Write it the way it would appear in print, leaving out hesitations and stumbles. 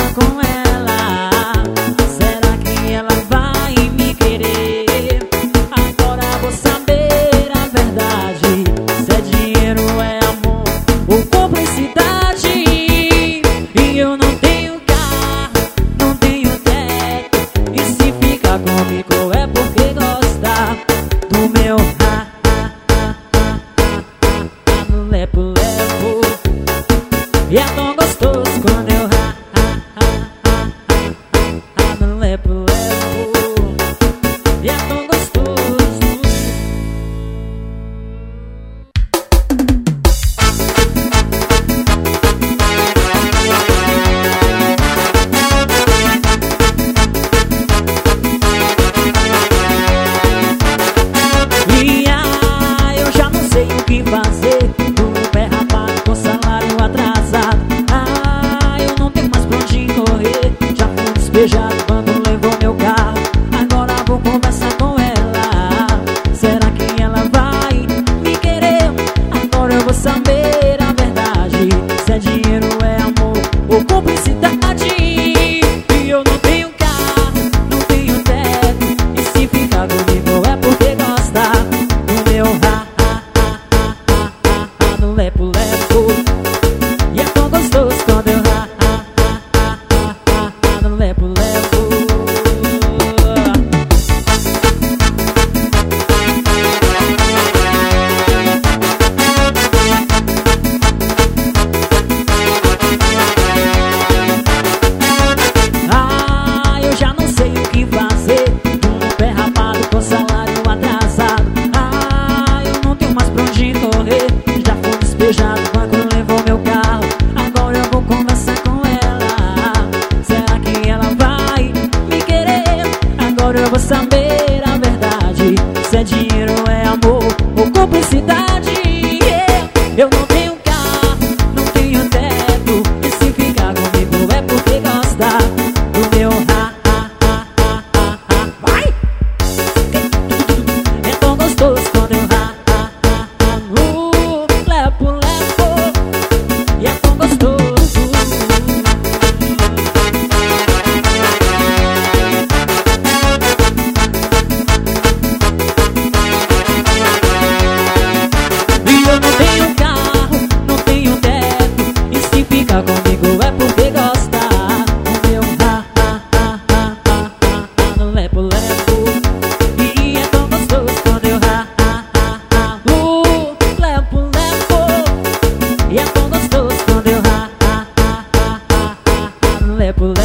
conversar com ela. Será que ela vai me querer? Agora vou saber a verdade. Se é dinheiro, é amor ou cumplicidade. E eu não tenho carro, não tenho teto. E se fica comigo é porque gosta do meu no lepo-lepo. E é tão gostoso quando eu no lepo-lepo. E é tão gostoso. E eu já não sei o que fazer. Do pé rapado com salário atrasado. Eu não tenho mais pra onde correr. Já fui despejado quando levou meu carro. Agora vou conversar com ela. Será que ela vai me querer? Agora eu vou saber a verdade. Se é dinheiro, é amor ou cumplicidade. E eu não tenho carro, não tenho teto. E se ficar comigo é porque gosta do meu no lepo-lepo. E é tão gostoso quando eu no lepo-lepo. Eu já não sei o que fazer. Um pé rapado com salário atrasado. Eu não tenho mais pra onde correr. Já fui despejado quando levou meu carro. Agora eu vou conversar com ela. Será que ela vai me querer? Agora eu vou saber a verdade. Se é dinheiro, é amor ou cumplicidade. Eu não tenho carro, não tenho teto. E se ficar comigo é porque gosta do meu vai! É tão gostoso quando eu lepo-lepo. E é tão gostoso. E eu não tenho carro, não tenho teto. E se fica comigo é porque gosta do meu no lepo-lepo. E é tão gostoso quando eu lepo-lepo. E é tão gostoso quando eu no lepo-lepo.